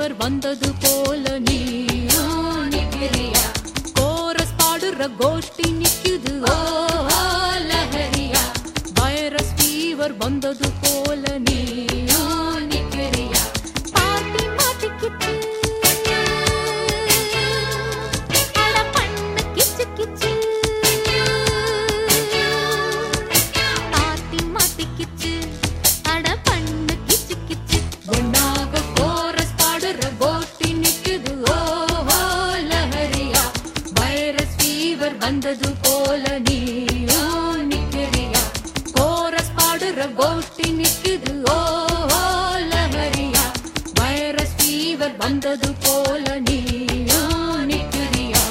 fever வந்தது போல நீயும் நிக்கிறியா கோரஸ் பாடுற கோஷ்டி நிக்குது ஓ லஹரியா வைரஸ் ஃபீவர் வந்தது போல நீயும் நிக்கிறியா பார்ட்டி மாட்டிக்கிச்சு அட பண்ணு கிச்சு கிச்சு பார்ட்டி மாட்டிக்கிச்சு அட பண்ணு கிச்சு கிச்சு ஒன்னாக கோரஸ் பாடுற கோஷ்டி நிக்குது ஓ லஹரியா வைரஸ் ஃபீவர் வந்தது போல நீயும் நிக்கிறியா கோரஸ் பாடுற கோஷ்டி நிக்குது ஓ லஹரியா வைரஸ் ஃபீவர் வந்தது போல நீயும் நிக்கிறியா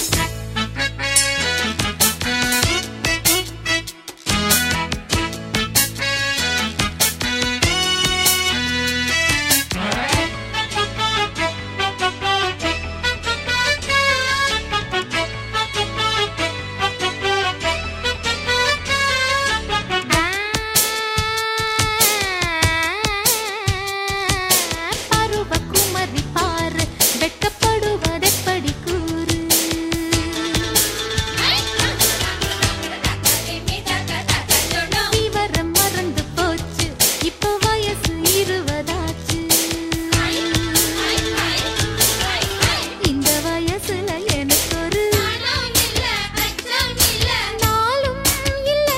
பருவகுமரி பாரு வெட்கப்படுவதெப்படி கூறு விவரம் மறந்து போச்சு இப்ப வயசு 20 ஆச்சு இந்த வயசுல எனக்கு ஒரு நாளும் இல்ல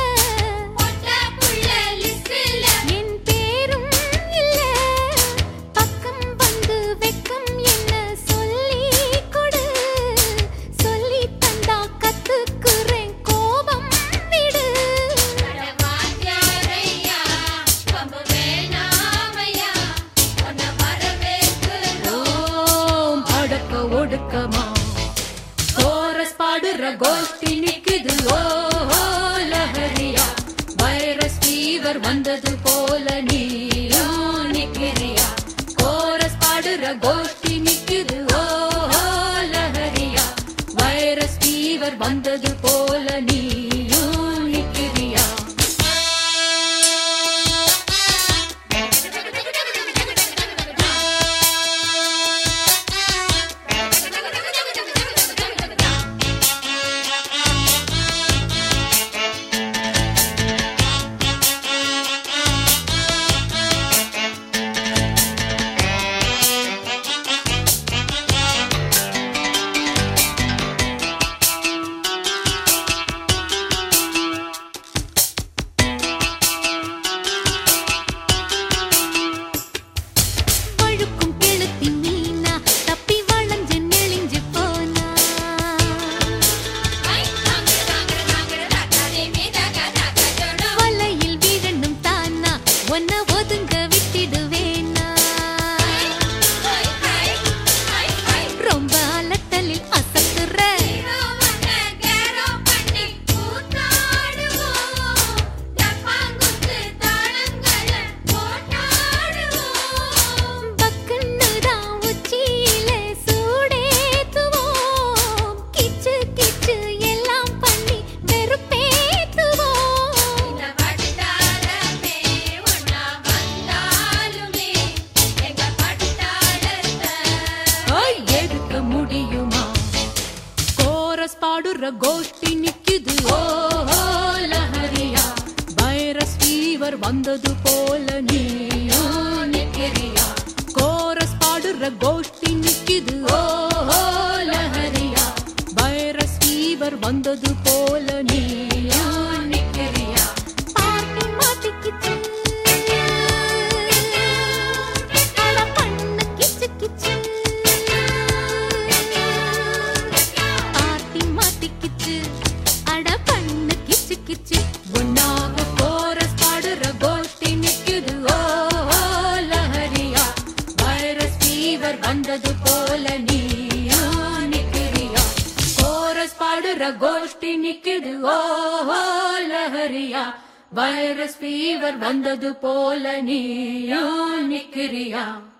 என் பேரும் இல்ல பக்கம் வந்து வெக்கம் என்ன சொல்லி கொடு சொல்லி தந்தா கத்துக்குறேன் கோபம் விடு ஓம் அடக்க ஒடுக்கமா கோரஸ் பாடுற கோஷ்டி நிக்குது ஓ லஹரியா வைரஸ் ஃபீவர் வந்தது போல நீயும் நிக்கிறியா கோரஸ் பாடுற கோஷ்டி நிக்குது ஓ லஹரியா வைரஸ் ஃபீவர் வந்தது போல நீயும் நிக்கிறியா வழுக்கும் கெளுத்தி மீனா தப்பி வளைஞ்சு நெளிஞ்சு போனா வலையில் விழணும் தானா ஒன்ன ஒதுங்க விட்டிடுவேனா ரொம்ப அலட்டலில் அசத்துற பக்குன்னுதான் உச்சியிலே சூடேத்துவோம் கிச்சு கிச்சு எல்லாம் பண்ணி வெறுப்பேத்துவோம் ஓய் எடுக்க முடியுமா கோரஸ் பாடுற கோஷ்டி நிக்குது ஓ லஹரியா வைரஸ் ஃபீவர் வந்தது போல நீயும் நிக்கிறியா கோரஸ் பாடுற கோஷ்டி நிக்குது ஓ லஹரியா வைரஸ் ஃபீவர் வந்தது போல நீயும் நிக்கிறியா பார்ட்டி மாட்டிக்கிச்சு அட பண்ணு கிச்சு கிச்சு பார்ட்டி மாட்டிக்கிச்சு அட பண்ணு கிச்சு கிச்சு ஒன்னாக கோரஸ் பாடுற கோஷ்டி நிக்குது ஓ லஹரியா வைரஸ் ஃபீவர் வந்தது போல நீயும் நிக்கிறியா கோரஸ் பாடுற கோஷ்டி நிக்குது ஓ லஹரியா வைரஸ் ஃபீவர் வந்தது போல நீயும் நிக்கிறியா